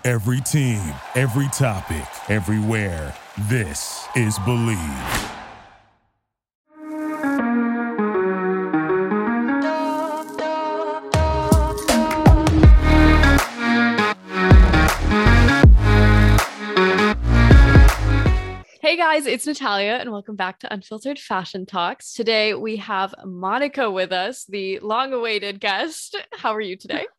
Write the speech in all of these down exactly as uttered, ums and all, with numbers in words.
Every team, every topic, everywhere. This is Believe. Hey guys, it's Natalia and welcome back to Unfiltered Fashion Talks. Today we have Monica with us, the long-awaited guest. How are you today?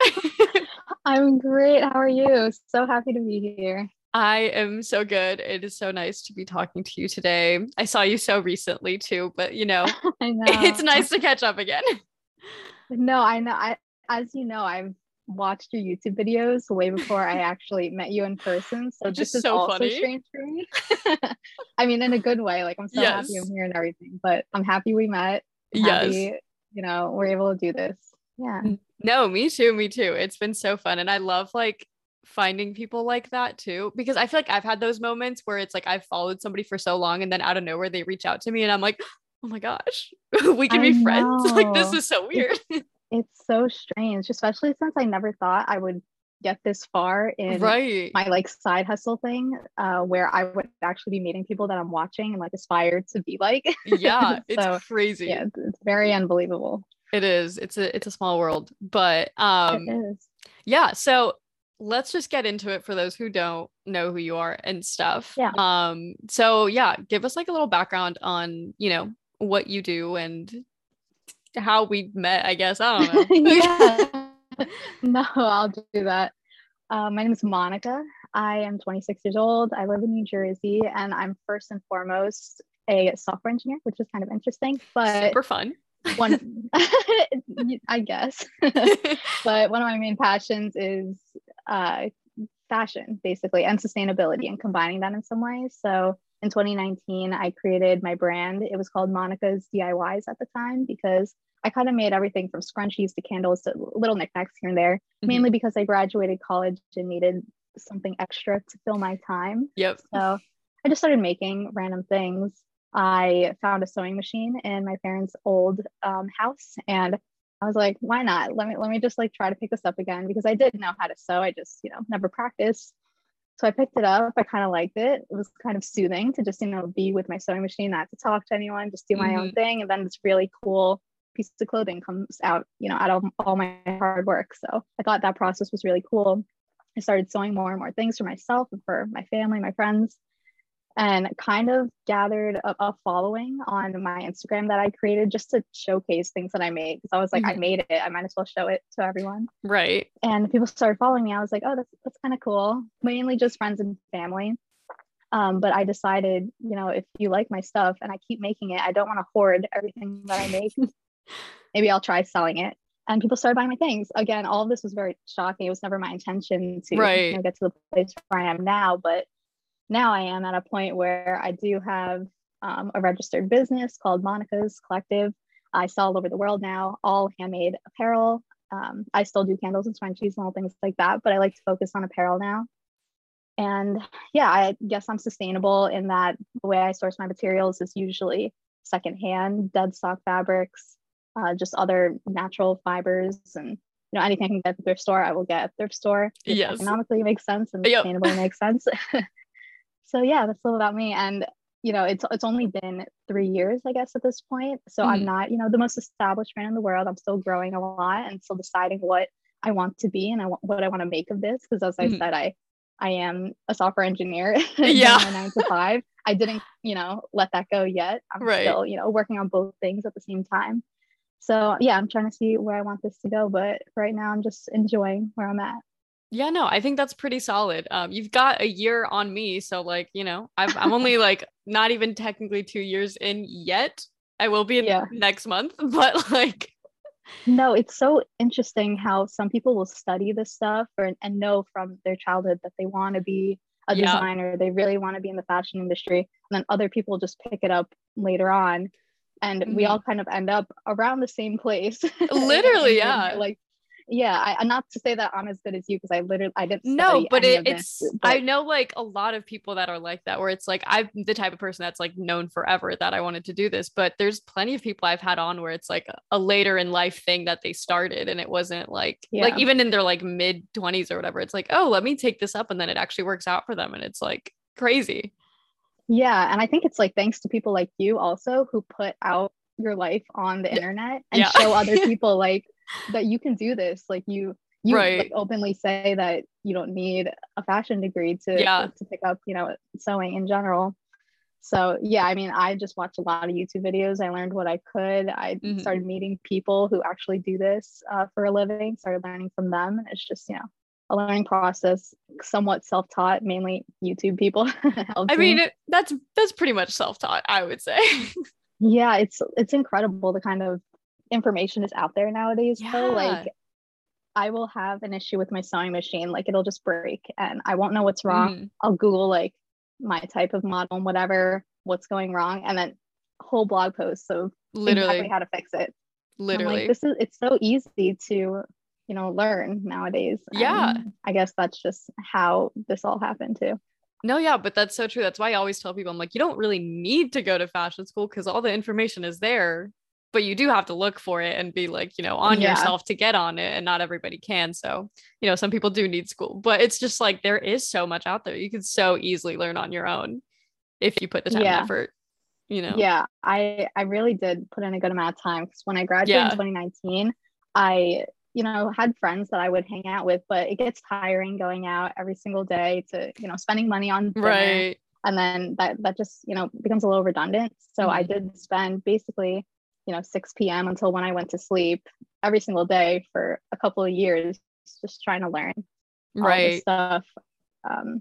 I'm great. How are you? So happy to be here. I am so good. It is so nice to be talking to you today. I saw you so recently too, but you know, I know. It's nice to catch up again. No, I know. I, as you know, I've watched your YouTube videos way before I actually met you in person. So Which this is is so also funny. strange for me. I mean, in a good way. Like, I'm so Yes. happy I'm here and everything, but I'm happy we met. I'm Yes. happy, you know, we're able to do this. Yeah. No, me too. Me too. It's been so fun. And I love like finding people like that too, because I feel like I've had those moments where it's like I've followed somebody for so long and then out of nowhere they reach out to me and I'm like, oh my gosh, we can I be friends. Like, this know. is so weird. It's so strange, especially since I never thought I would get this far in Right. my like side hustle thing, uh, where I would actually be meeting people that I'm watching and like aspire to be like. Yeah, it's So crazy. yeah, it's, it's very unbelievable. It is. It's a it's a small world. But It um is. yeah, so let's just get into it for those who don't know who you are and stuff. Yeah. Um so yeah, give us like a little background on, you know, what you do and how we met, I guess. I don't know. Yeah. No, I'll do that. Uh, my name is Monica. I am twenty-six years old. I live in New Jersey, and I'm first and foremost a software engineer, which is kind of interesting. But Super fun. one, I guess. But one of my main passions is uh, fashion, basically, and sustainability, and combining that in some ways. So in twenty nineteen, I created my brand. It was called Monica's D I Ys at the time because I kind of made everything from scrunchies to candles to little knickknacks here and there, Mhm. mainly because I graduated college and needed something extra to fill my time. Yep. So I just started making random things. I found a sewing machine in my parents' old um, house, and I was like, why not? Let me let me just like try to pick this up again because I did know how to sew. I just, you know, never practiced. So I picked it up. I kind of liked it. It was kind of soothing to just, you know, be with my sewing machine, not to talk to anyone, just do my own Mhm. thing. And then this really cool piece of clothing comes out, you know, out of all my hard work. So I thought that process was really cool. I started sewing more and more things for myself and for my family, my friends, and kind of gathered a, a following on my Instagram that I created just to showcase things that I made. Because I was like, I Mhm. made it. I might as well show it to everyone. Right. And people started following me. I was like, oh, that's that's kind of cool. Mainly just friends and family. Um, but I decided, you know, if you like my stuff and I keep making it, I don't want to hoard everything that I make. Maybe I'll try selling it. And people started buying my things. Again, all of this was very shocking. It was never my intention to Right. you know, get to the place where I am now. But now I am at a point where I do have um, a registered business called Monica's Collective. I sell all over the world now, all handmade apparel. Um, I still do candles and scrunchies and all things like that, but I like to focus on apparel now. And yeah, I guess I'm sustainable in that the way I source my materials is usually secondhand, dead stock fabrics, uh, just other natural fibers, and you know anything I can get at the thrift store, I will get at the thrift store. If Yes. economically makes sense and Yep. sustainably makes sense. So yeah, that's a little about me. And you know, it's it's only been three years, I guess, at this point. So I'm Mhm. not, you know, the most established brand in the world. I'm still growing a lot and still deciding what I want to be and I want what I want to make of this. Because as I Mhm. said, I I am a software engineer Yeah. doing my nine to five. I didn't, you know, let that go yet. I'm Right. still, you know, working on both things at the same time. So yeah, I'm trying to see where I want this to go. But right now I'm just enjoying where I'm at. Yeah, no, I think that's pretty solid. Um, you've got a year on me, so like, you know, I've, I'm only like not even technically two years in yet. I will be in Yeah. next month, but like, No, it's so interesting how some people will study this stuff or, and know from their childhood that they want to be a yeah, designer, they really want to be in the fashion industry, and then other people just pick it up later on, and we Mhm. all kind of end up around the same place. Literally, in mid- yeah. like yeah, I, I'm not to say that I'm as good as you because I literally I didn't No, study but any it, of it's this. I But know like a lot of people that are like that, where it's like I'm the type of person that's like known forever that I wanted to do this, but there's plenty of people I've had on where it's like a, a later in life thing that they started, and it wasn't like like yeah, even in their like mid twenties or whatever, it's like, oh, let me take this up, and then it actually works out for them, and it's like crazy. yeah, and I think it's like thanks to people like you also who put out your life on the internet and Yeah. show other people like that you can do this. Like you you Right. like openly say that you don't need a fashion degree to Yeah. to pick up, you know, sewing in general. So yeah, I mean, I just watched a lot of YouTube videos. I learned what I could. I Mhm. started meeting people who actually do this uh, for a living. Started learning from them. It's just, you know, a learning process, somewhat self-taught, mainly YouTube people helped I mean, me. it, that's that's pretty much self-taught, I would say. Yeah, it's it's incredible the kind of information is out there nowadays. Though, like Yeah. I will have an issue with my sewing machine, like it'll just break, and I won't know what's wrong. Mhm. I'll Google like my type of model and whatever, what's going wrong, and then whole blog posts of exactly Literally. how to fix it. And I'm like, Literally. this is it's so easy to, you know, learn nowadays. Yeah. And I guess that's just how this all happened too. No, yeah, but that's so true. That's why I always tell people, I'm like, you don't really need to go to fashion school because all the information is there, but you do have to look for it and be like, you know, on Yeah. yourself to get on it. And not everybody can. So, you know, some people do need school, but it's just like there is so much out there. You can so easily learn on your own if you put the time Yeah. and effort, you know? Yeah, I I really did put in a good amount of time because when I graduated Yeah. in twenty nineteen, I, you know, had friends that I would hang out with, but it gets tiring going out every single day to, you know, spending money on dinner. Right. And then that that just, you know, becomes a little redundant. So I Mhm. did spend basically, you know, six p.m. until when I went to sleep every single day for a couple of years, just trying to learn all this Right. stuff. Um,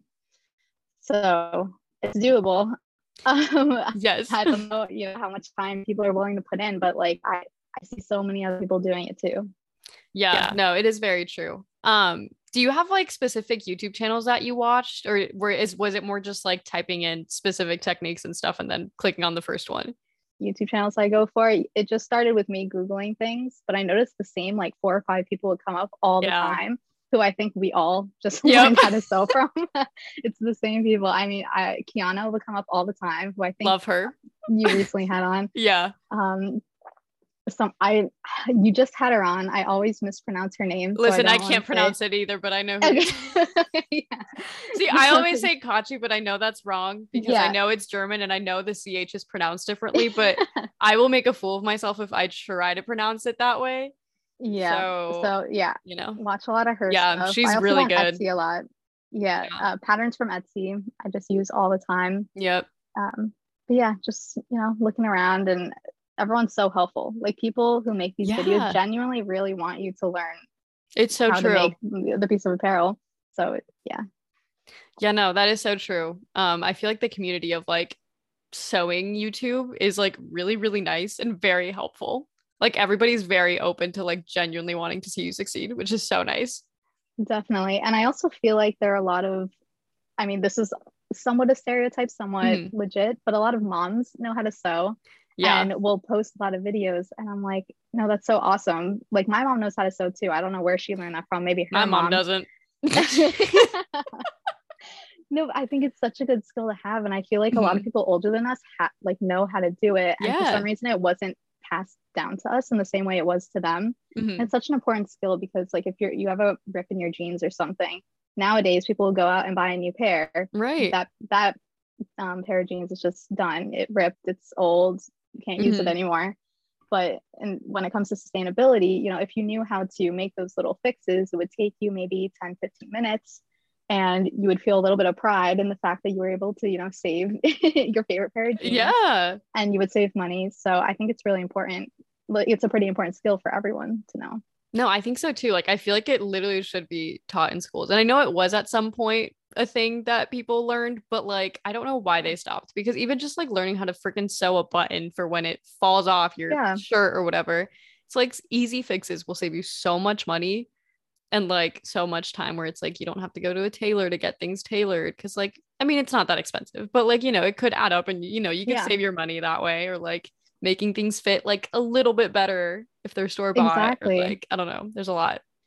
so it's doable. Um, Yes. I don't know, you know, how much time people are willing to put in, but like I, I see so many other people doing it too. Yeah, Yeah. no, it is very true. Um, do you have like specific YouTube channels that you watched, or were is was it more just like typing in specific techniques and stuff and then clicking on the first one? YouTube channels I go for. It just started with me Googling things, but I noticed the same like four or five people would come up all the Yeah. time who I think we all just Yep. learned how to sew from. It's the same people. I mean, I Kiana would come up all the time, who I think Love her. you recently had on. Yeah. Um, some I you just had her on. I always mispronounce her name. so Listen, I, don't wanna can't say- pronounce it either, but I know who. Okay. Yeah. See, I always say Kachi, but I know that's wrong because I Yeah. know it's German and I know the C H is pronounced differently, but I will make a fool of myself if I try to pronounce it that way. Yeah. So, So yeah, you know, watch a lot of her Yeah, stuff. she's I also really go on good. Etsy a lot. Yeah, Yeah. Uh, patterns from Etsy. I just use all the time. yep. Um, but yeah, just you know, looking around and everyone's so helpful. Like people who make these Yeah. videos genuinely really want you to learn It's so how true. to make the piece of apparel. So it- yeah, Yeah, no, that is so true. Um, I feel like the community of like sewing YouTube is like really, really nice and very helpful. Like everybody's very open to like genuinely wanting to see you succeed, which is so nice. definitely. And I also feel like there are a lot of, I mean, this is somewhat a stereotype, somewhat Mhm. legit, but a lot of moms know how to sew. Yeah. And we'll post a lot of videos and I'm like, no, that's so awesome. Like my mom knows how to sew too. I don't know where she learned that from. Maybe her My mom doesn't. No, I think it's such a good skill to have. And I feel like a lot of Mhm. people older than us ha- like know how to do it. And for Yeah. some reason it wasn't passed down to us in the same way it was to them. Mhm. And it's such an important skill because like if you're you have a rip in your jeans or something, nowadays people will go out and buy a new pair. Right. That that um, pair of jeans is just done. It ripped, it's old, you can't use Mhm. it anymore. But and when it comes to sustainability, you know, if you knew how to make those little fixes, it would take you maybe ten, fifteen minutes and you would feel a little bit of pride in the fact that you were able to, you know, save your favorite pair of jeans Yeah. and you would save money. So I think it's really important. Like, it's a pretty important skill for everyone to know. No, I think so too. Like, I feel like it literally should be taught in schools. And I know it was at some point a thing that people learned, but like, I don't know why they stopped because even just like learning how to freaking sew a button for when it falls off your Yeah. shirt or whatever, it's like easy fixes will save you so much money and like so much time where it's like you don't have to go to a tailor to get things tailored. Cause like, I mean, it's not that expensive, but like, you know, it could add up and, you know, you could Yeah. save your money that way or like making things fit like a little bit better if they're store bought. Exactly. Or like, I don't know. There's a lot.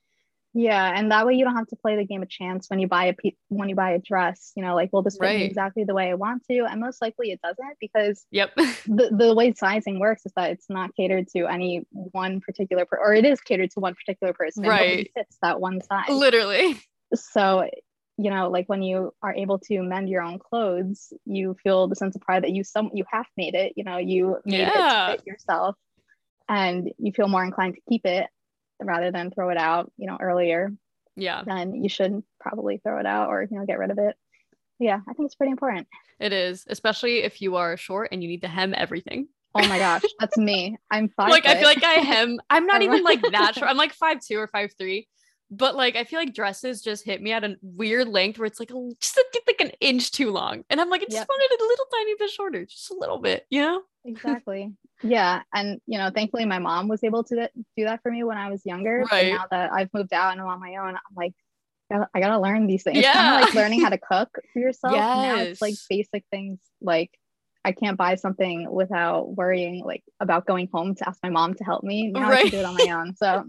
Yeah, and that way you don't have to play the game of chance when you buy a pe- when you buy a dress, you know, like, will this fit me Right. exactly the way I want to? And most likely it doesn't, because Yep. the, the way sizing works is that it's not catered to any one particular per- or it is catered to one particular person, and nobody Right. fits that one size. Literally. So, you know, like when you are able to mend your own clothes, you feel the sense of pride that you some you have made it, you know, you made it to Yeah. fit yourself, and you feel more inclined to keep it rather than throw it out, you know, earlier. Yeah, Then you should probably throw it out, or, you know, get rid of it. Yeah, I think it's pretty important. it is, especially if you are short and you need to hem everything. Oh my gosh, that's me. I'm five Like, I feel foot. like I hem, I'm not I'm- even like that short. I'm like five two or five three. But like, I feel like dresses just hit me at a weird length where it's like a, just a, like an inch too long. And I'm like, I just Yep. wanted it a little tiny bit shorter, just a little bit, you know? Exactly. Yeah. And, you know, thankfully my mom was able to do that for me when I was younger. But Right. now that I've moved out and I'm on my own, I'm like, I gotta, I gotta learn these things. It's Yeah. kind of like learning how to cook for yourself. Now it's like Yes. basic things, like I can't buy something without worrying like about going home to ask my mom to help me. Now I Right. can do it on my own. So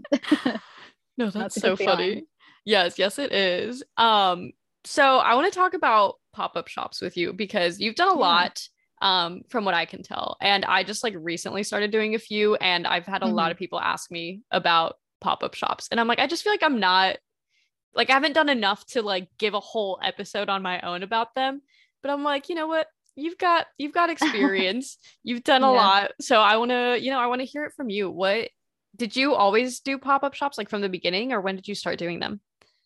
No, that's that's a so good funny. feeling. Yes, yes, it is. Um, so I want to talk about pop-up shops with you because you've done a Yeah. lot, um, from what I can tell. And I just like recently started doing a few, and I've had a lot Mhm. of people ask me about pop-up shops. And I'm like, I just feel like I'm not like I haven't done enough to like give a whole episode on my own about them. But I'm like, you know what? You've got you've got experience. You've done a Yeah. lot. So I want to, you know, I want to hear it from you. What did you always do pop-up shops like from the beginning, or when did you start doing them?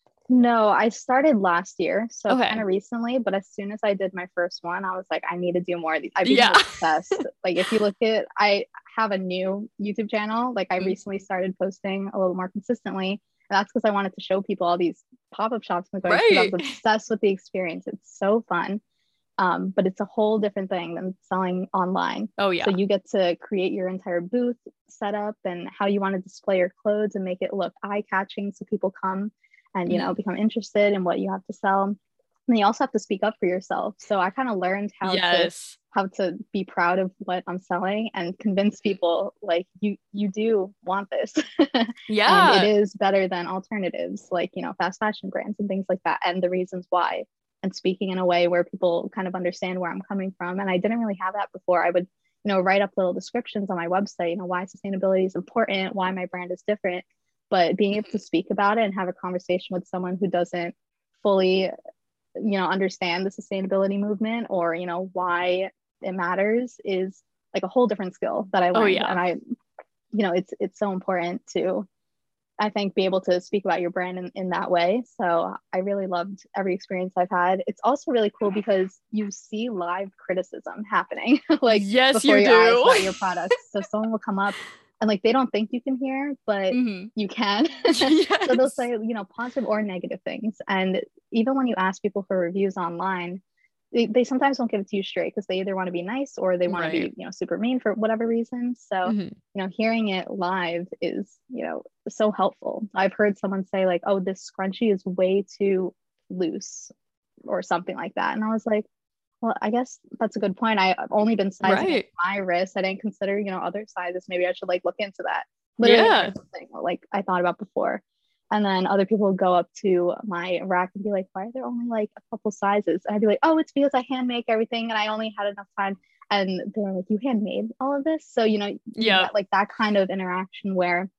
No, I started last year, so Okay. kind of recently, but as soon as I did my first one, I was like, I need to do more of these. I became Yeah. obsessed. Like, if you look at, I have a new YouTube channel. Like, I Mhm. recently started posting a little more consistently. And that's because I wanted to show people all these pop-up shops I'm going to, 'cause I was Right. obsessed with the experience. It's so fun. Um, but it's a whole different thing than selling online. Oh yeah. So you get to create your entire booth setup and how you want to display your clothes and make it look eye-catching so people come and, you know, become interested in what you have to sell. And then you also have to speak up for yourself. So I kind of learned how to Yes. how to be proud of what I'm selling and convince people like you you do want this. And Yeah. it is better than alternatives like, you know, fast fashion brands and things like that, and the reasons why, and speaking in a way where people kind of understand where I'm coming from. And I didn't really have that before. I would, you know, write up little descriptions on my website, you know, why sustainability is important, why my brand is different. But being able to speak about it and have a conversation with someone who doesn't fully, you know, understand the sustainability movement, or, you know, why it matters, is like a whole different skill that I learned. Oh yeah. And I, you know, it's it's so important to, I think, be able to speak about your brand in, in that way. So I really loved every experience I've had. It's also really cool because you see live criticism happening like Yes, before you your eyes do. about your products. So someone will come up and like they don't think you can hear, but Mhm. you can. Yes. So they'll say, you know, positive or negative things. And even when you ask people for reviews online, they, they sometimes won't give it to you straight because they either want to be nice or they want to Right. be, you know, super mean for whatever reason. So, Mhm. you know, hearing it live is, you know, so helpful. I've heard someone say like, oh, this scrunchie is way too loose or something like that. And I was like, well, I guess that's a good point. I, I've only been sizing Right. my wrist. I didn't consider, you know, other sizes. Maybe I should like look into that. Literally Yeah. something like I thought about before. And then other people would go up to my rack and be like, why are there only like a couple sizes? And I'd be like, oh, it's because I hand make everything and I only had enough time. And they're like, you handmade all of this? So, you know, you Yep. get like that kind of interaction where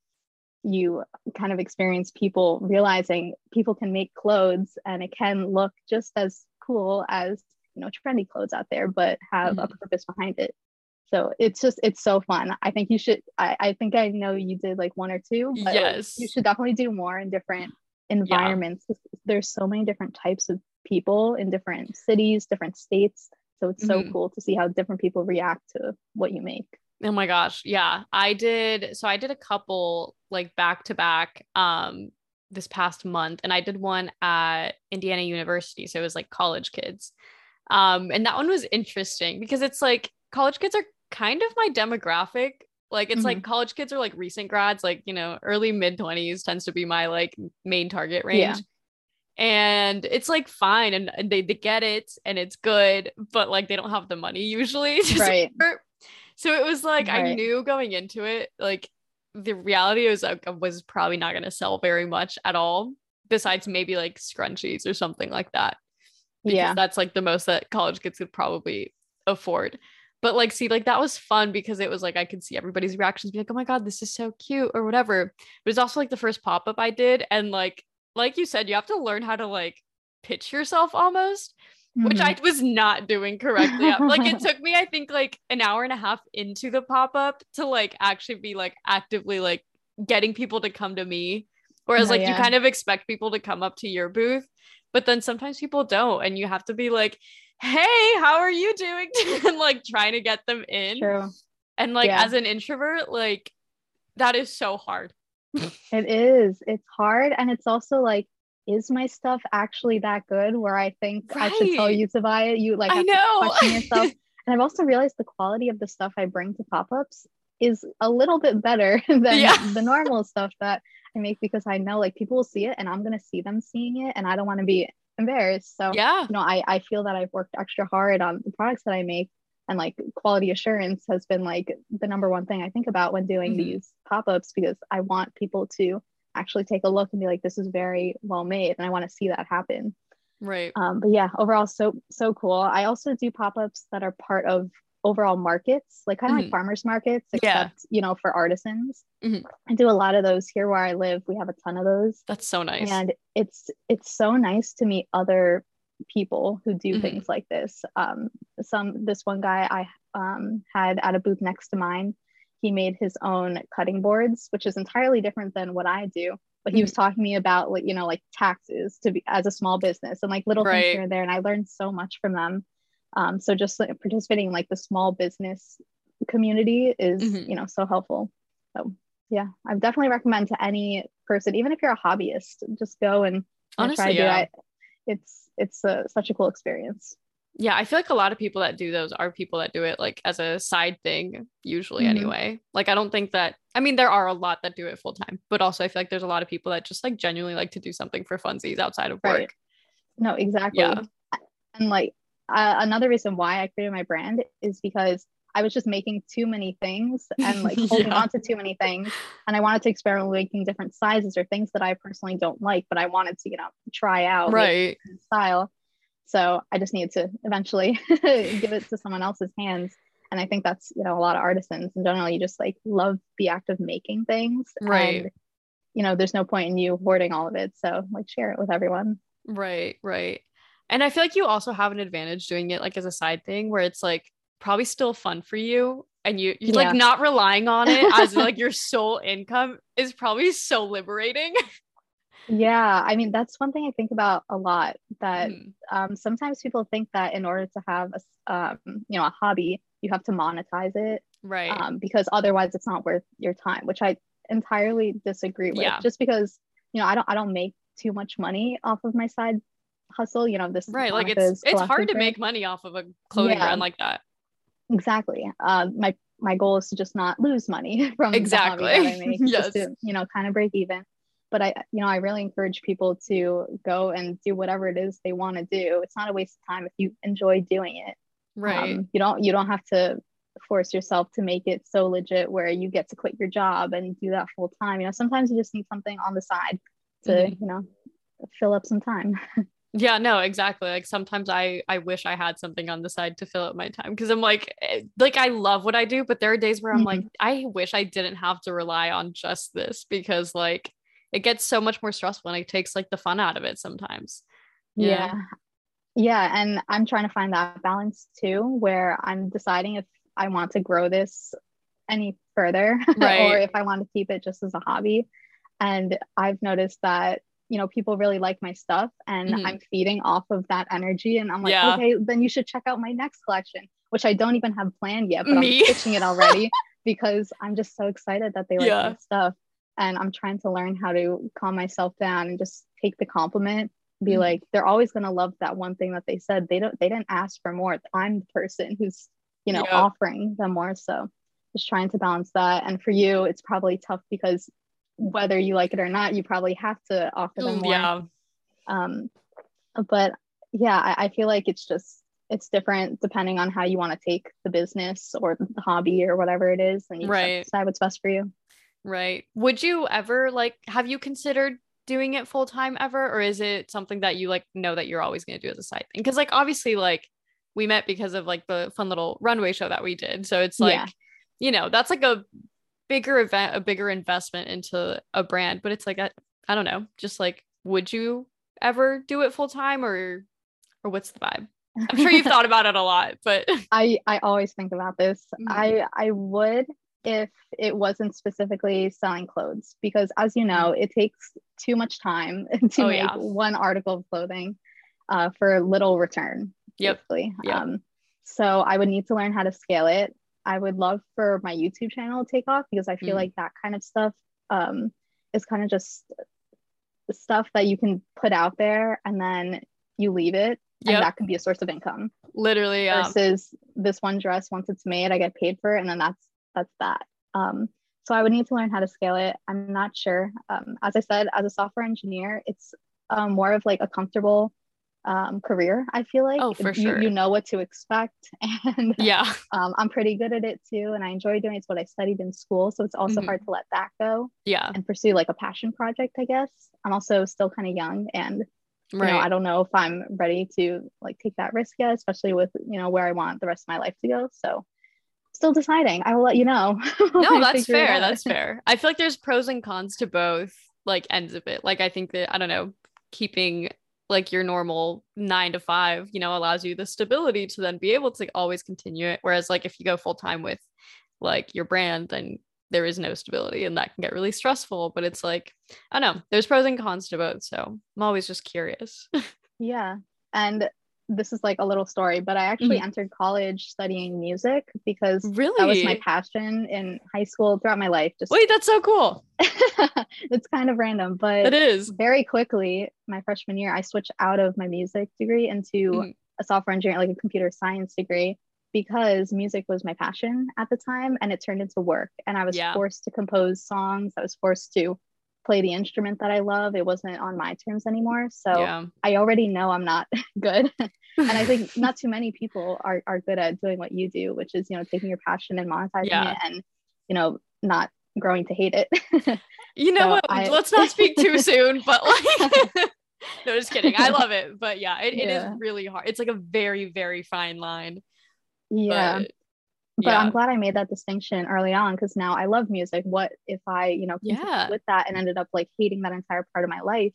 you kind of experience people realizing people can make clothes and it can look just as cool as, you know, trendy clothes out there, but have a purpose behind it. So it's just, it's so fun. I think you should, I, I think I know you did like one or two, but like, Yes. you should definitely do more in different environments. There's so many different types of people in different cities, different states. So it's so Mhm. cool to see how different people react to what you make. Oh my gosh. Yeah. I did. So I did a couple like back to back um this past month, and I did one at Indiana University. So it was like college kids. Um, and that one was interesting because it's like college kids are kind of my demographic. Like it's like college kids are like recent grads, like, you know, early mid twenties tends to be my like main target range. Yeah. And it's like fine, and, and they, they get it and it's good, but like they don't have the money usually to Right. support. So it was like I Right. knew going into it, like the reality is I was probably not going to sell very much at all, besides maybe like scrunchies or something like that, because Yeah. that's like the most that college kids could probably afford. But like, see, like that was fun because it was like I could see everybody's reactions, be like, oh my God, this is so cute or whatever. But it's also like the first pop-up I did. And like, like you said, you have to learn how to like pitch yourself almost, which I was not doing correctly. Like it took me, I think, like an hour and a half into the pop-up to like actually be like actively like getting people to come to me. Whereas No, like you yeah. kind of expect people to come up to your booth, but then sometimes people don't. And you have to be like, hey, how are you doing? And like trying to get them in. True. And like Yeah. as an introvert, like that is so hard. It is. It's hard. And it's also like, is my stuff actually that good where I think I should tell Right. you to buy it? You like I have know. to question yourself. And I've also realized the quality of the stuff I bring to pop-ups is a little bit better than Yeah. the normal stuff that I make, because I know like people will see it and I'm gonna see them seeing it and I don't want to be embarrassed. So Yeah. you know, I, I feel that I've worked extra hard on the products that I make, and like quality assurance has been like the number one thing I think about when doing Mhm. these pop-ups, because I want people to actually take a look and be like, this is very well made, and I want to see that happen. Right. Um, but yeah, overall, so so cool. I also do pop-ups that are part of overall markets, like kind of Mhm. like farmers markets, Yeah. except you know, for artisans. Mhm. I do a lot of those here where I live. We have a ton of those, That's so nice. and it's it's so nice to meet other people who do Mhm. things like this. Um, some this one guy I um had at a booth next to mine, he made his own cutting boards, which is entirely different than what I do. But he was talking to me about like, you know, like taxes to be as a small business and like little things Right. here and there. And I learned so much from them. Um, so just like, participating in like the small business community is, Mhm. you know, so helpful. So yeah, I would definitely recommend to any person, even if you're a hobbyist, just go and you know, try Honestly, to do yeah. it. It's it's a, such a cool experience. Yeah, I feel like a lot of people that do those are people that do it like as a side thing, usually Mhm. anyway. Like I don't think that, I mean, there are a lot that do it full time, but also I feel like there's a lot of people that just like genuinely like to do something for funsies outside of work. Right. No, exactly. Yeah. And like uh, another reason why I created my brand is because I was just making too many things and like holding Yeah. on to too many things. And I wanted to experiment with making different sizes or things that I personally don't like, but I wanted to, you know, try out Right. style. So I just needed to eventually give it to someone else's hands. And I think that's, you know, a lot of artisans in general, you just like love the act of making things. Right. And, you know, there's no point in you hoarding all of it. So like share it with everyone. Right, right. And I feel like you also have an advantage doing it like as a side thing where it's like probably still fun for you, and you you're Yeah. like not relying on it as like your sole income is probably so liberating. Yeah, I mean, that's one thing I think about a lot, that Mhm. um, sometimes people think that in order to have a, s- um, you know, a hobby, you have to monetize it, Right. um, because otherwise it's not worth your time, which I entirely disagree with. Yeah. Just because, you know, I don't I don't make too much money off of my side hustle, you know, this Right. Like it's Monica's it's hard collective to brand. make money off of a clothing Yeah. brand like that. Exactly. Uh, my my goal is to just not lose money from Exactly. the hobby that I make, Yes. just to, you know, kind of break even. But I, you know, I really encourage people to go and do whatever it is they want to do. It's not a waste of time if you enjoy doing it. Right. Um, you don't you don't have to force yourself to make it so legit where you get to quit your job and do that full time. You know, sometimes you just need something on the side to, Mhm. you know, fill up some time. Yeah, no, exactly. Like sometimes I I wish I had something on the side to fill up my time, because I'm like eh, like I love what I do, but there are days where I'm like I wish I didn't have to rely on just this, because like it gets so much more stressful and it takes like the fun out of it sometimes. You Yeah. know? Yeah. And I'm trying to find that balance too, where I'm deciding if I want to grow this any further or Right. if I want to keep it just as a hobby. And I've noticed that, you know, people really like my stuff and Mhm. I'm feeding off of that energy. And I'm like, Yeah. okay, then you should check out my next collection, which I don't even have planned yet, but Me. I'm pitching it already because I'm just so excited that they like Yeah. my stuff. And I'm trying to learn how to calm myself down and just take the compliment, be Mhm. like, they're always going to love that one thing that they said. They don't, they didn't ask for more. I'm the person who's, you know, Yep. offering them more. So just trying to balance that. And for you, it's probably tough because whether you like it or not, you probably have to offer them more. Yeah. Um, but yeah, I, I feel like it's just, it's different depending on how you want to take the business or the hobby or whatever it is. And you just have to Right. decide what's best for you. Right. Would you ever like, have you considered doing it full time ever? Or is it something that you like know that you're always going to do as a side thing? Because like, obviously, like we met because of like the fun little runway show that we did. So it's like, Yeah. you know, that's like a bigger event, a bigger investment into a brand. But it's like, I, I don't know, just like, would you ever do it full time or, or what's the vibe? I'm sure you've thought about it a lot, but I I always think about this. Mhm. I I would if it wasn't specifically selling clothes, because as you know, it takes too much time to Oh, make yeah. one article of clothing uh, for little return. Yep. Basically. Yep. Um, so I would need to learn how to scale it. I would love for my YouTube channel to take off, because I feel Mm. like that kind of stuff um, is kind of just stuff that you can put out there and then you leave it, and Yep. that can be a source of income. Literally. Um, Versus this one dress, once it's made, I get paid for it, and then that's that's that. Um, so I would need to learn how to scale it. I'm not sure. Um, as I said, as a software engineer, it's um, more of like a comfortable um, career. I feel like Oh, for you, sure. you know what to expect, and yeah. um, I'm pretty good at it too, and I enjoy doing it. It's what I studied in school, so it's also Mhm. hard to let that go Yeah. and pursue like a passion project, I guess. I'm also still kind of young, and you Right. know, I don't know if I'm ready to like take that risk yet, especially with, you know, where I want the rest of my life to go. So still deciding. I will let you know. when No, I that's figure it fair. out. That's fair. I feel like there's pros and cons to both like ends of it. Like I think that, I don't know, keeping like your normal nine to five, you know, allows you the stability to then be able to always continue it. Whereas like if you go full time with like your brand, then there is no stability and that can get really stressful. But it's like, I don't know, there's pros and cons to both. So I'm always just curious. Yeah. And this is like a little story, but I actually Mhm. entered college studying music because that was Really? my passion in high school throughout my life. Just Wait, that's so cool. it's kind of random, It but is. very quickly, my freshman year, I switched out of my music degree into Mhm. a software engineering, like a computer science degree, because music was my passion at the time and it turned into work. And I was Yeah. forced to compose songs. I was forced to play the instrument that I love. It wasn't on my terms anymore. So Yeah. I already know I'm not good. And I think not too many people are, are good at doing what you do, which is, you know, taking your passion and monetizing Yeah. it and, you know, not growing to hate it. You know So what? I- Let's not speak too soon, but like, no, just kidding. I love it. But yeah, it, it Yeah. is really hard. It's like a very, very fine line. Yeah. But But yeah. I'm glad I made that distinction early on, because now I love music. What if I, you know, continued Yeah. with that and ended up like hating that entire part of my life?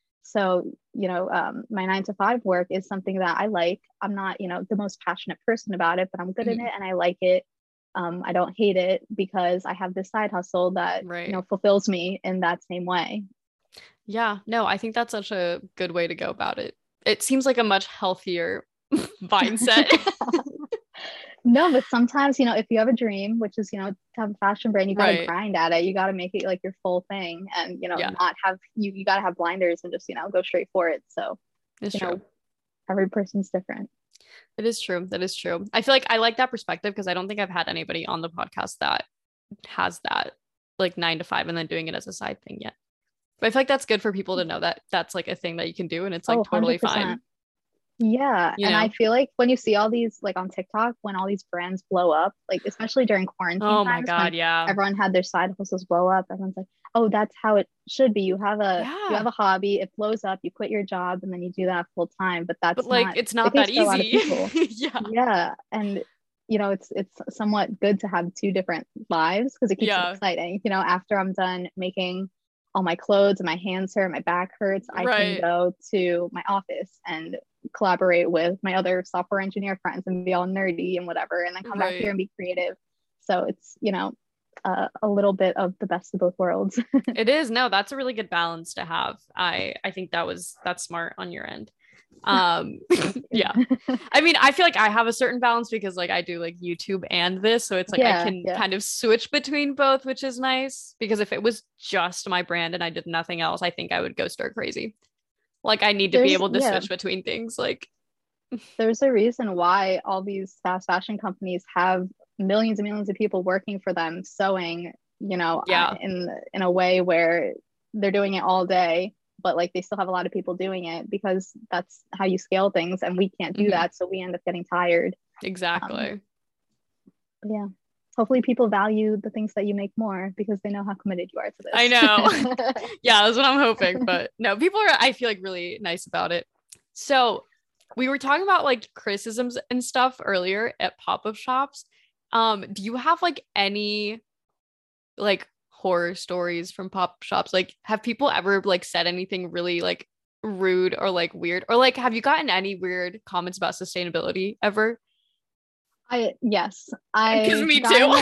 So, you know, um, my nine to five work is something that I like. I'm not, you know, the most passionate person about it, but I'm good in Mhm. it and I like it. Um, I don't hate it because I have this side hustle that, Right. you know, fulfills me in that same way. Yeah. No, I think that's such a good way to go about it. It seems like a much healthier mindset. No, but sometimes, you know, if you have a dream, which is, you know, to have a fashion brand, you got to Right. grind at it. You got to make it like your full thing, and, you know, Yeah. not have you, you got to have blinders and just, you know, go straight for it. So, It's you true. know, every person's different. It is true. That is true. I feel like I like that perspective because I don't think I've had anybody on the podcast that has that like nine to five and then doing it as a side thing yet. But I feel like that's good for people to know that that's like a thing that you can do and it's like Oh, totally fine. one hundred percent. Yeah. You And know? I feel like when you see all these, like on TikTok, when all these brands blow up, like especially during quarantine Oh my times, God. when Yeah. everyone had their side hustles blow up, everyone's like, oh, that's how it should be. You have a you Yeah. have a hobby, it blows up, you quit your job, and then you do that full time. But that's But like, not it's the not case that for a lot of easy. people. Yeah. Yeah. And you know, it's it's somewhat good to have two different lives because it keeps Yeah. it exciting. You know, after I'm done making all my clothes and my hands hurt, my back hurts, I Right. can go to my office and collaborate with my other software engineer friends and be all nerdy and whatever, and then come back Right. here and be creative. So it's, you know, uh, a little bit of the best of both worlds. It is. No, that's a really good balance to have. I I think that was that's smart on your end. Um yeah. I mean, I feel like I have a certain balance because like I do like YouTube and this, so it's like I Yeah, can yeah. kind of switch between both, which is nice because if it was just my brand and I did nothing else, I think I would go stir crazy. Like I need to be There's- able to yeah. switch between things like There's a reason why all these fast fashion companies have millions and millions of people working for them sewing, you know, Yeah. uh, in in a way where they're doing it all day, but like they still have a lot of people doing it because that's how you scale things, and we can't do Mhm. that, so we end up getting tired. exactly. Yeah, hopefully people value the things that you make more because they know how committed you are to this. I know. Yeah, that's what I'm hoping. But no, people are, I feel like, really nice about it. So we were talking about like criticisms and stuff earlier at pop-up shops. Um, do you have like any like horror stories from pop-up shops? Like, have people ever like said anything really like rude or like weird? Or like, have you gotten any weird comments about sustainability ever? I yes, I Because me too.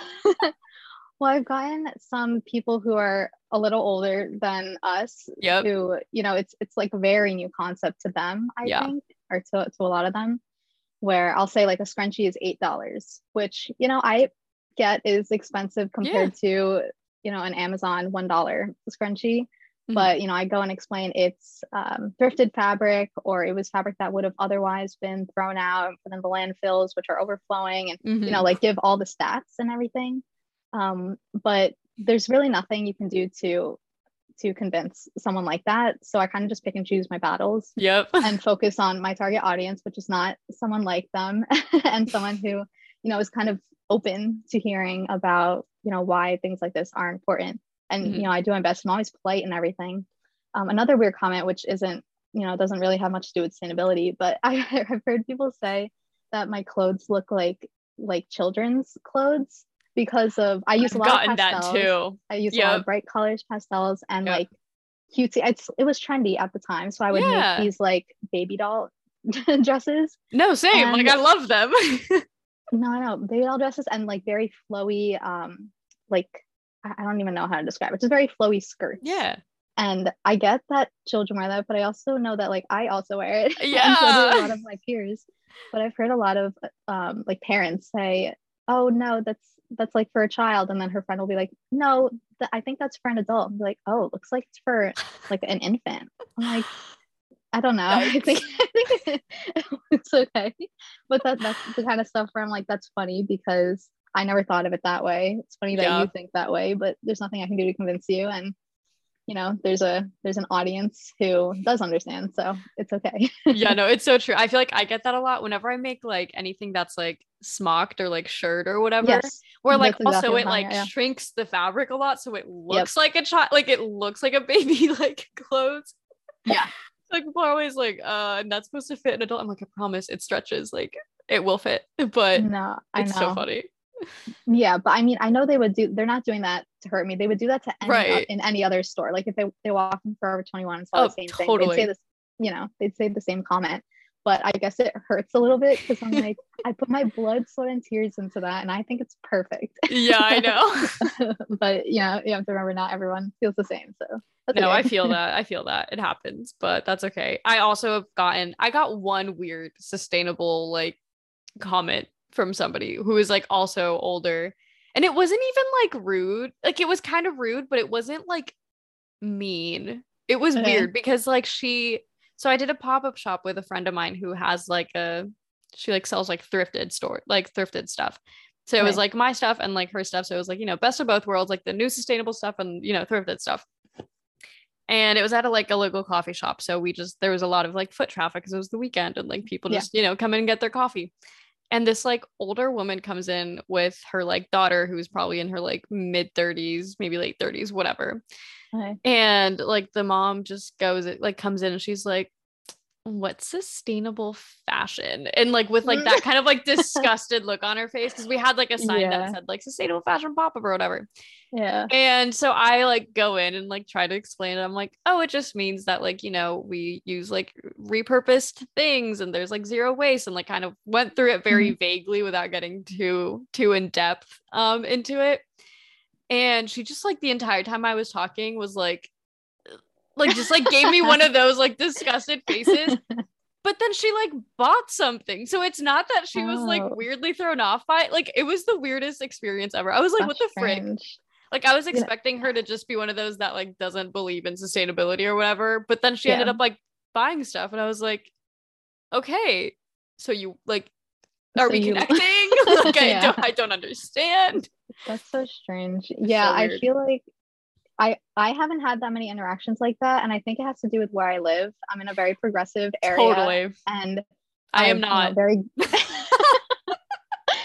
Well, I've gotten some people who are a little older than us, Yep. who, you know, it's it's like a very new concept to them, I Yeah. think, or to, to a lot of them, where I'll say like a scrunchie is eight dollars, which, you know, I get is expensive compared to, you know, an Amazon one dollar scrunchie. Mhm. But, you know, I go and explain it's um, thrifted fabric, or it was fabric that would have otherwise been thrown out and put in the landfills, which are overflowing, and, Mhm. you know, like give all the stats and everything. Um, but there's really nothing you can do to to convince someone like that. So I kind of just pick and choose my battles Yep. and focus on my target audience, which is not someone like them and someone who, you know, is kind of open to hearing about, you know, why things like this are important. And, Mhm. you know, I do my best. I'm always polite and everything. Um, another weird comment, which isn't, you know, doesn't really have much to do with sustainability, but I, I've heard people say that my clothes look like like children's clothes because of I use I've a lot gotten of pastels. that too. I use a lot Yep. of bright colors, pastels, and Yep. like cutesy. It's it was trendy at the time, so I would Yeah. make these like baby doll dresses. No, same. And- Like, I love them. No, I know baby doll dresses and like very flowy, um, like I I don't even know how to describe it. Just very flowy skirts. Yeah. And I get that children wear that, but I also know that like I also wear it. And so do Yeah. a lot of my peers. But I've heard a lot of um like parents say, "Oh no, that's that's like for a child," and then her friend will be like, "No, th- I think that's for an adult." I'm like, "Oh, it looks like it's for like an infant." I'm like, I don't know. I Yikes. think I think it's okay. But that that's the kind of stuff where I'm like, that's funny because I never thought of it that way. It's funny that Yeah. you think that way, but there's nothing I can do to convince you. And you know, there's a there's an audience who does understand, so it's okay. Yeah, no, it's so true. I feel like I get that a lot whenever I make like anything that's like smocked or like shirt or whatever. Yes. Where like that's exactly also what it I'm like talking about, shrinks the fabric a lot, so it looks like a child, like it looks like a baby like clothes. Yeah. Like people are always like, uh, and that's supposed to fit an adult. I'm like, I promise, it stretches, like it will fit. But yeah. No, I it's know. so funny. Yeah, but I mean, I know they would do. They're not doing that to hurt me. They would do that to any Right. in any other store. Like if they they walk in Forever twenty-one and saw Oh, the same thing, totally. they'd say this. You know, they'd say the same comment. But I guess it hurts a little bit because I'm like, I put my blood, sweat, and tears into that, and I think it's perfect. Yeah, I know. But you know, you have to remember not everyone feels the same. So that's No, okay. I feel that. I feel that. It happens, but that's okay. I also have gotten, I got one weird sustainable like comment from somebody who is like also older. And it wasn't even like rude. Like it was kind of rude, but it wasn't like mean. It was Okay. weird because like she, so I did a pop-up shop with a friend of mine who has like a, she like sells like thrifted store, like thrifted stuff. So it was Okay. like my stuff and like her stuff. So it was like, you know, best of both worlds, like the new sustainable stuff and, you know, thrifted stuff. And it was at a like a local coffee shop. So we just, there was a lot of like foot traffic because it was the weekend and like people Yeah. just, you know, come in and get their coffee. And this like older woman comes in with her like daughter who's probably in her like mid thirties, maybe late thirties, whatever. Okay. And like the mom just goes, like comes in and she's like, "What's sustainable fashion?" And like with like that kind of like disgusted look on her face because we had like a sign Yeah. that said like sustainable fashion pop-up or whatever. Yeah. And so I like go in and like try to explain it. I'm like, oh, it just means that like, you know, we use like repurposed things and there's like zero waste, and like kind of went through it very vaguely without getting too too in depth um into it. And she just like the entire time I was talking was like like just like gave me one of those like disgusted faces. But then she like bought something. So it's not that she was like Oh. weirdly thrown off by it. Like it was the weirdest experience ever. I was like, That's what the frick? strange. Like I was You know- expecting her to just be one of those that like doesn't believe in sustainability or whatever. But then she ended Yeah. up like buying stuff. And I was like, okay, so you like, are So we you- connecting? Like I Yeah. don't I don't understand. That's so strange. Yeah, I weird. feel like I I haven't had that many interactions like that, and I think it has to do with where I live. I'm in a very progressive area, Totally. and I am I've, you know, not. very.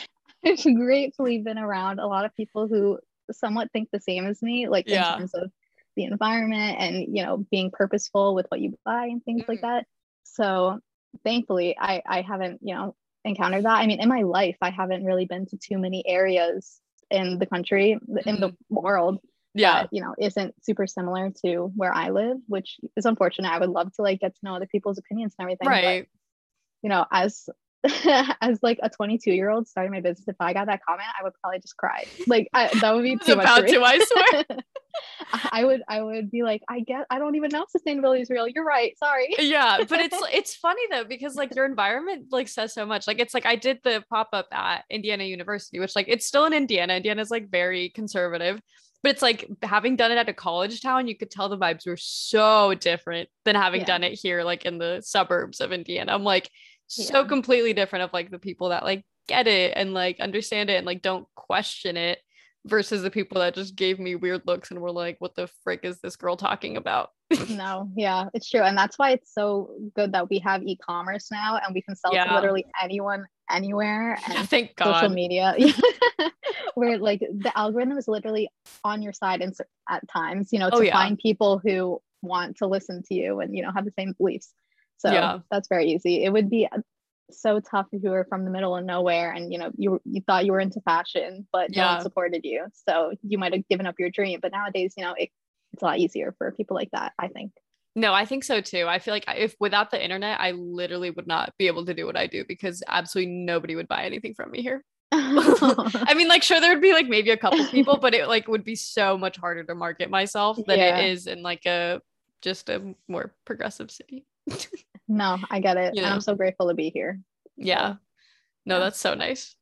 I've gratefully been around a lot of people who somewhat think the same as me, like in Yeah. terms of the environment and, you know, being purposeful with what you buy and things like Mhm. that. So thankfully, I I haven't, you know, encountered that. I mean, in my life, I haven't really been to too many areas in the country, in the Mhm. world Yeah. that, you know, isn't super similar to where I live, which is unfortunate. I would love to like get to know other people's opinions and everything, but Right. you know, as as like a twenty-two year old starting my business, if I got that comment, I would probably just cry. Like I, that would be I was too much for about me. to, I swear. I would I would be like, I get I don't even know if sustainability is real. You're right. Sorry. Yeah, but it's it's funny though because like your environment like says so much. Like it's like I did the pop-up at Indiana University, which like it's still in Indiana. Indiana's like very conservative, but it's like having done it at a college town, you could tell the vibes were so different than having Yeah. done it here like in the suburbs of Indiana. I'm like so Yeah. completely different of like the people that like get it and like understand it and like don't question it versus the people that just gave me weird looks and were like, what the frick is this girl talking about? No, yeah, it's true. And that's why it's so good that we have e-commerce now and we can sell Yeah. to literally anyone anywhere and Thank social God. media. Where like the algorithm is literally on your side in, cer- at times, you know, Oh, to yeah. find people who want to listen to you and, you know, have the same beliefs. So Yeah. that's very easy. It would be uh, so tough if you were from the middle of nowhere and, you know, you you thought you were into fashion, but no one Yeah. supported you. So you might have given up your dream. But nowadays, you know, it, it's a lot easier for people like that, I think. No, I think so too. I feel like if without the internet, I literally would not be able to do what I do because absolutely nobody would buy anything from me here. I mean, like, sure, there would be like maybe a couple people, but it like would be so much harder to market myself than Yeah. it is in like a just a more progressive city. No, I get it. You And know? I'm so grateful to be here. Yeah. No, yeah. that's so nice.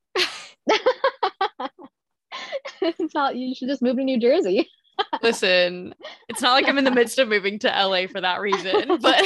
It's not, you should just move to New Jersey. Listen, it's not like I'm in the midst of moving to L A for that reason, but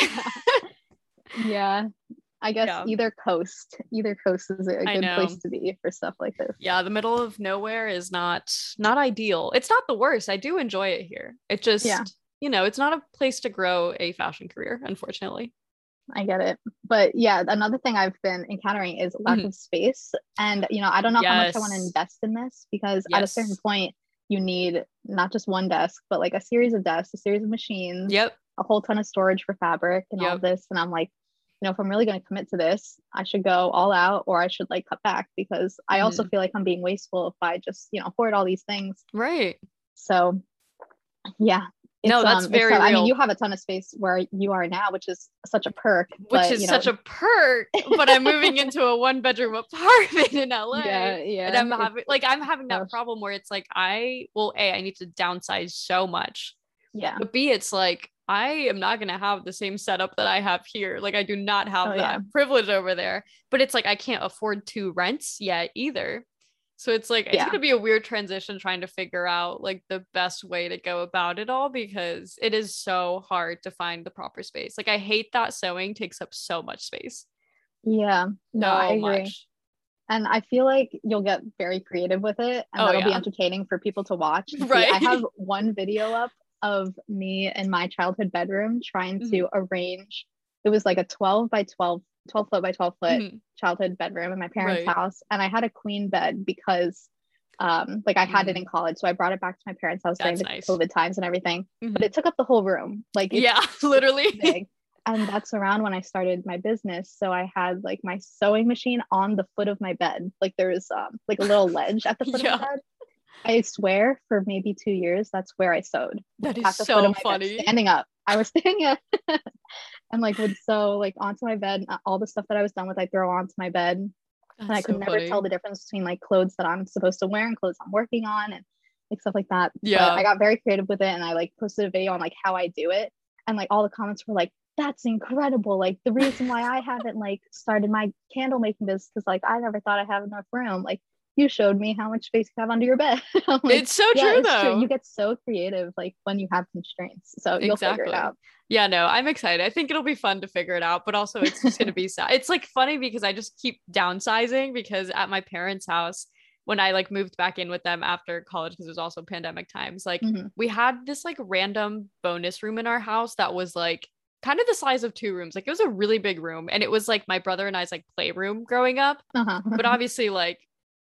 Yeah. I guess Yeah. either coast, either coast is a I good know. place to be for stuff like this. yeah, the middle of nowhere is not not ideal. It's not the worst. I do enjoy it here. It just, Yeah. you know, it's not a place to grow a fashion career, unfortunately. I get it. But yeah, another thing I've been encountering is lack Mhm. of space. And, you know, I don't know how much I want to Yes. invest in this because at a Yes. certain point, you need not just one desk, but like a series of desks, a series of machines, Yep. a whole ton of storage for fabric and all Yep. of this. And I'm like, you know, if I'm really going to commit to this, I should go all out or I should like cut back because I also Mhm. feel like I'm being wasteful if I just, you know, hoard all these things. Right. So yeah. No, It's, that's um, it's very tough. I mean, real. you have a ton of space where you are now, which is such a perk. Which but, is you know, such a perk, but I'm moving into a one bedroom apartment in L A. yeah, yeah. And I'm it's having like I'm having that tough. problem where it's like I well, A, I need to downsize so much. Yeah. But B, it's like I am not gonna have the same setup that I have here. Like I do not have Oh, that yeah. privilege over there. But it's like I can't afford two rents yet either. So it's like it's Yeah. gonna be a weird transition trying to figure out like the best way to go about it all because it is so hard to find the proper space. Like I hate that sewing takes up so much space. Yeah. No, So I agree. much. And I feel like you'll get very creative with it and Oh, that'll be yeah. entertaining for people to watch. and see. Right. I have one video up of me in my childhood bedroom trying Mhm. to arrange. It was like a twelve by twelve, twelve foot by twelve foot Mhm. childhood bedroom in my parents' Right. house. And I had a queen bed because um like I had it Mm. in college. So I brought it back to my parents' house during That's the nice. COVID times and everything. But Mhm. it took up the whole room. Like it's Yeah, literally. big. And that's around when I started my business. So I had like my sewing machine on the foot of my bed. Like there's um like a little ledge at the foot Yeah. of my bed. I swear for maybe two years, that's where I sewed. That At is the foot so of my bed, funny. standing up. I was standing up and like would sew like onto my bed. uh, All the stuff that I was done with, I throw onto my bed. And I That's could so never funny. tell the difference between like clothes that I'm supposed to wear and clothes I'm working on and like stuff like that. Yeah. But I got very creative with it and I like posted a video on like how I do it. And like all the comments were like, that's incredible. Like the reason why I haven't like started my candle making business is like I never thought I have enough room. Like you showed me how much space you have under your bed. I'm like, It's so yeah, true it's though. true. You get so creative like when you have constraints. So you'll figure Exactly. it out. Yeah, no, I'm excited. I think it'll be fun to figure it out, but also it's just going to be sad. It's like funny because I just keep downsizing because at my parents' house, when I like moved back in with them after college, because it was also pandemic times, like Mhm. we had this like random bonus room in our house that was like kind of the size of two rooms. Like it was a really big room and it was like my brother and I's like playroom growing up. Uh-huh. But obviously, like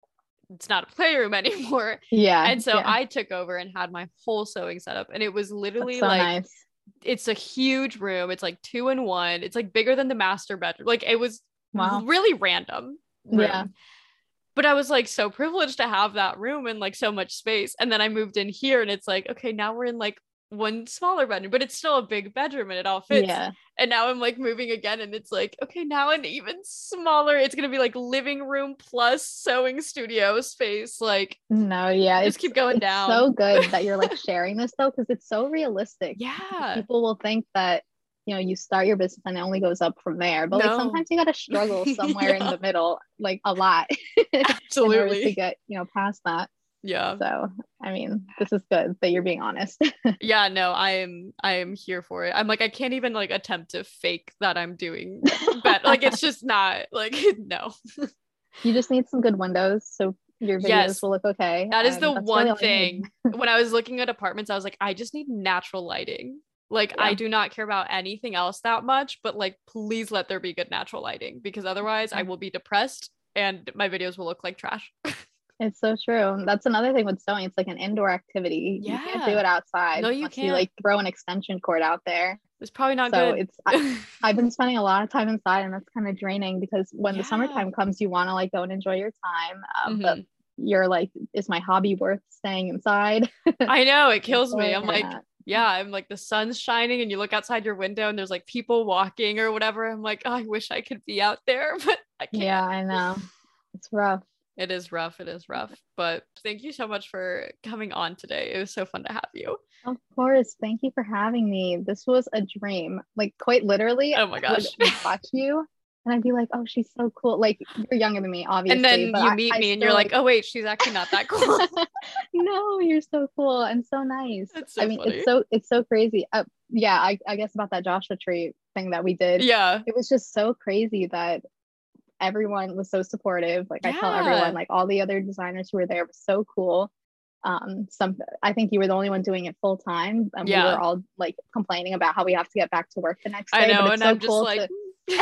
it's not a playroom anymore. Yeah. And so yeah. I took over and had my whole sewing setup. And it was literally That's so like, nice. it's a huge room. It's like two in one. It's like bigger than the master bedroom. Like it was Wow. really random room. Yeah. But I was like so privileged to have that room and like so much space. And then I moved in here and it's like, okay, now we're in like one smaller bedroom, but it's still a big bedroom and it all fits. Yeah. And now I'm like moving again and it's like, okay, now an even smaller, it's going to be like living room plus sewing studio space. Like, no, yeah. Just it's, keep going it's down. so good that you're like sharing this though, because it's so realistic. Yeah. People will think that, you know, you start your business and it only goes up from there. But No. like sometimes you got to struggle somewhere Yeah. in the middle, like a lot. Absolutely. in order to get, you know, past that. Yeah. So, I mean, this is good that you're being honest. Yeah, no, I am I am here for it. I'm like, I can't even like attempt to fake that I'm doing but like it's just not like no. You just need some good windows so your videos Yes. will look okay. That is and the that's one really all you need. thing. When I was looking at apartments, I was like, I just need natural lighting. Like Yeah. I do not care about anything else that much, but like please let there be good natural lighting because otherwise I will be depressed and my videos will look like trash. It's so true. That's another thing with sewing. It's like an indoor activity. You can't do Yeah. it outside. No, you unless can't. You like throw an extension cord out there. It's probably not So good. it's I, I've been spending a lot of time inside, and that's kind of draining because when the Yeah. summertime comes, you want to like go and enjoy your time. Um, But Mhm. you're like, is my hobby worth staying inside? I know it kills me. Or I'm like, not? yeah, I'm like the sun's shining and you look outside your window and there's like people walking or whatever. I'm like, oh, I wish I could be out there, but I can't. Yeah, I know. It's rough. It is rough. It is rough. But thank you so much for coming on today. It was so fun to have you. Of course. Thank you for having me. This was a dream. Like quite literally, Oh my I gosh. would watch you and I'd be like, oh, she's so cool. Like you're younger than me, obviously. And then but you I- meet I me and you're still, like, oh wait, she's actually not that cool. no, you're so cool and so nice. It's so I mean, funny. it's so it's so crazy. Uh, yeah, I, I guess about that Joshua Tree thing that we did. Yeah. It was just so crazy that everyone was so supportive. Like I tell Yeah. everyone, like all the other designers who were there were so cool. Um, some I think you were the only one doing it full time, and Yeah. we were all like complaining about how we have to get back to work the next day. I know. but And it's so I'm just cool like,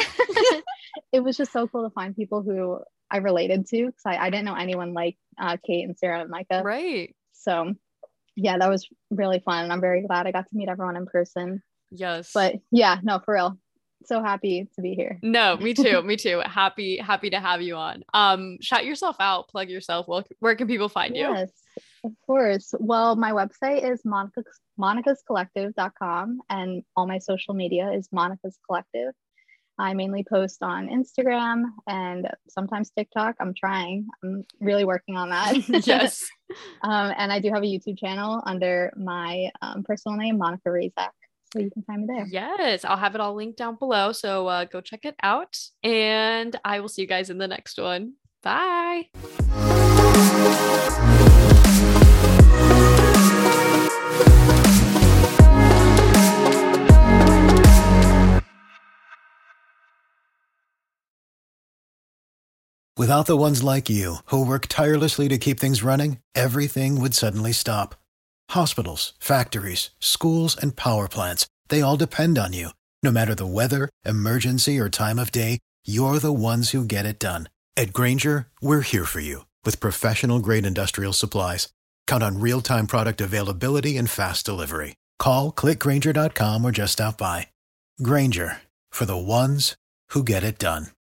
to- it was just so cool to find people who I related to because I, I didn't know anyone like uh, Kate and Sarah and Micah. right. So yeah, that was really fun. And I'm very glad I got to meet everyone in person. Yes. But yeah, no, for real. So happy to be here. No, me too. Me too. Happy, happy to have you on. Um, shout yourself out, plug yourself. Well, where can people find you? Yes, of course. Well, my website is Monica, monicas collective dot com and all my social media is Monica's Collective. I mainly post on Instagram and sometimes TikTok. I'm trying. I'm really working on that. Yes. um, and I do have a YouTube channel under my um, personal name, Monica Razak. So you can find me there. Yes. I'll have it all linked down below. So uh, go check it out. And I will see you guys in the next one. Bye. Without the ones like you, who work tirelessly to keep things running, everything would suddenly stop. Hospitals, factories, schools, and power plants, they all depend on you. No matter the weather, emergency, or time of day, you're the ones who get it done. At Grainger, we're here for you with professional-grade industrial supplies. Count on real-time product availability and fast delivery. Call, click grainger dot com, or just stop by. Grainger, for the ones who get it done.